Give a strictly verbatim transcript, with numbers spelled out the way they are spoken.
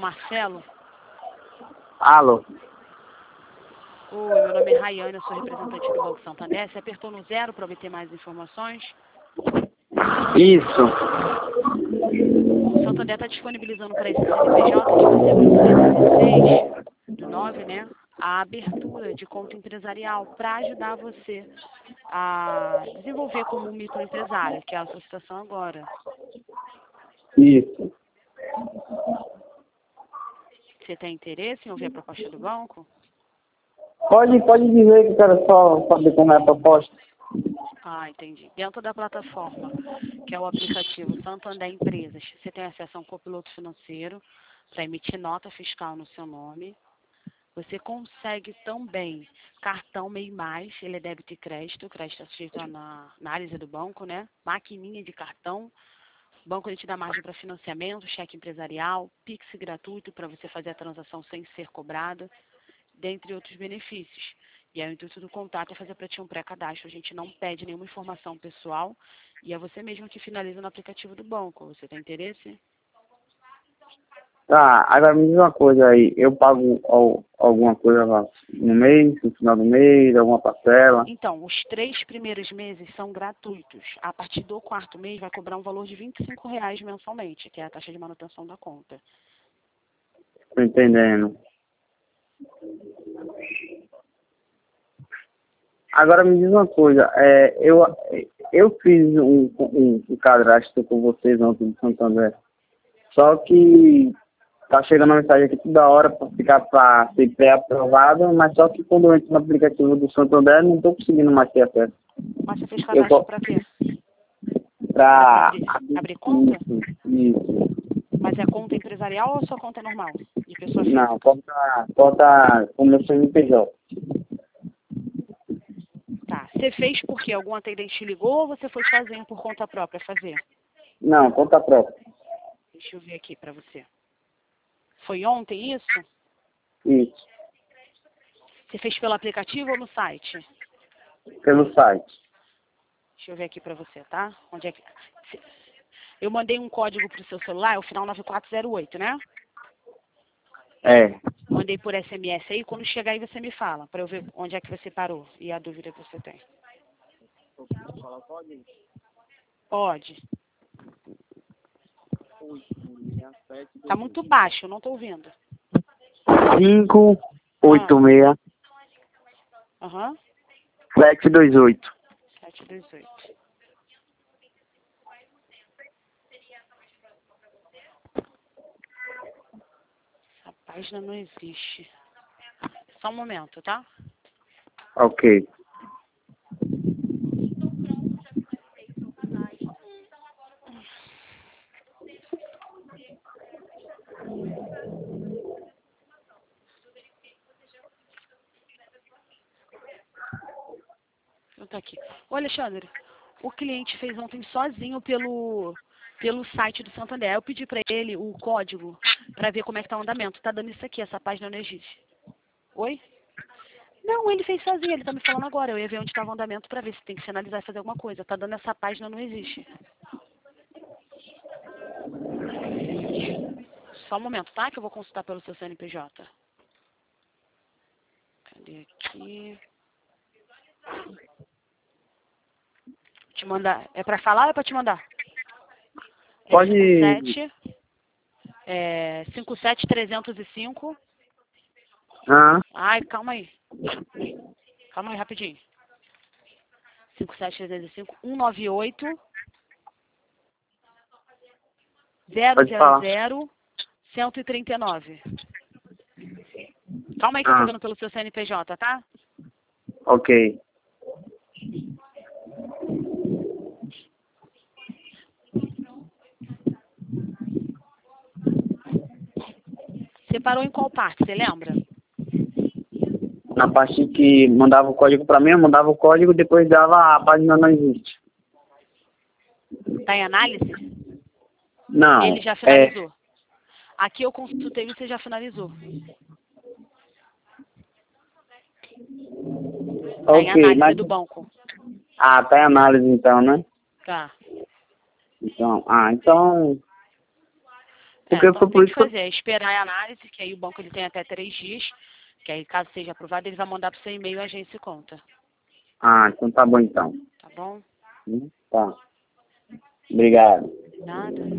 Marcelo? Alô? Oi, meu nome é Rayane, eu sou representante do Banco Santander. Você apertou no zero para obter mais informações? Isso. O Santander está disponibilizando para esse C N P J de você abrir no dia dezesseis do nove, né? A abertura de conta empresarial para ajudar você a desenvolver como um microempresário, que é a sua situação agora. Isso. Você tem interesse em ouvir a proposta do banco? Pode, pode dizer que eu quero só saber como é a proposta. Ah, entendi. Dentro da plataforma, que é o aplicativo Santander Empresas, você tem acesso a um copiloto financeiro para emitir nota fiscal no seu nome. Você consegue também cartão MEI Mais, ele é débito e crédito, o crédito é sujeito na análise do banco, né? Maquininha de cartão. O banco ele te dá margem para financiamento, cheque empresarial, Pix gratuito para você fazer a transação sem ser cobrada, dentre outros benefícios. E aí o intuito do contato é fazer para ti um pré-cadastro. A gente não pede nenhuma informação pessoal e é você mesmo que finaliza no aplicativo do banco. Você tem interesse? Tá, agora me diz uma coisa aí. Eu pago al- alguma coisa lá no mês, no final do mês, alguma parcela? Então, os três primeiros meses são gratuitos. A partir do quarto mês vai cobrar um valor de vinte e cinco reais mensalmente, que é a taxa de manutenção da conta. Tô entendendo. Agora me diz uma coisa, é, eu, eu fiz um, um, um cadastro com vocês ontem do Santander, só que tá chegando uma mensagem aqui toda hora para ficar para ser pré-aprovado, mas só que quando eu entro no aplicativo do Santander não estou conseguindo mais ter acesso. Mas você fez cadastro para quê? Para abrir, abrir conta? Isso, isso. Mas é conta empresarial ou sua conta é normal? De pessoa física? Não, conta, conta com meu C N P J. Tá. Você fez porque algum atendente te ligou ou você foi sozinho por conta própria fazer? Não, conta própria. Deixa eu ver aqui pra você. Foi ontem isso? Isso, Você fez pelo aplicativo ou no site? pelo site. Deixa eu ver aqui pra você, tá? Onde é que... Eu mandei um código pro seu celular, é o final nove quatro zero oito, né? É, Mandei por S M S aí, quando chegar aí você me fala, pra eu ver onde é que você parou e a dúvida que você tem. Pode. Tá muito baixo, eu não tô ouvindo. cinco oito seis Aham. sete dois oito. sete dois oito. Essa página não existe. Só um momento, tá? Ok. Não tá aqui. Ô, Alexandre, o cliente fez ontem sozinho pelo, pelo site do Santander. Eu pedi pra ele o código pra ver como é que tá o andamento. Tá dando isso aqui, essa página não existe. Oi? Não, ele fez sozinho, ele tá me falando agora. Eu ia ver onde estava o andamento pra ver se tem que finalizar e fazer alguma coisa. Tá dando essa página, não existe. Só um momento, tá? Que eu vou consultar pelo seu C N P J. Cadê aqui? Te mandar. É pra falar ou é pra te mandar? É Pode. cinco sete, é, cinco sete trezentos e cinco. Ah, Ai, calma aí. Calma aí, rapidinho. cinco sete trezentos e cinco, um nove oito, zero pode zero falar. zero, cento e trinta e nove. Calma aí que eu tô Ah, vendo pelo seu C N P J, tá? ok. Você parou em qual parte, você lembra? Na parte que mandava o código pra mim, eu mandava o código, depois dava a página não existe. Tá em análise? Não, Ele já é, finalizou. Aqui eu consultei e você já finalizou. Tá em ok, análise mas, do banco. ah, tá em análise então, né? Tá. Então, ah, então, Porque é, então foi tem por que isso que eu... fazer, é esperar a análise, que aí o banco ele tem até três dias, que aí caso seja aprovado, ele vai mandar para o seu e-mail a agência e conta. Ah, então tá bom então. Tá bom? Hum, Tá. Obrigado. Nada.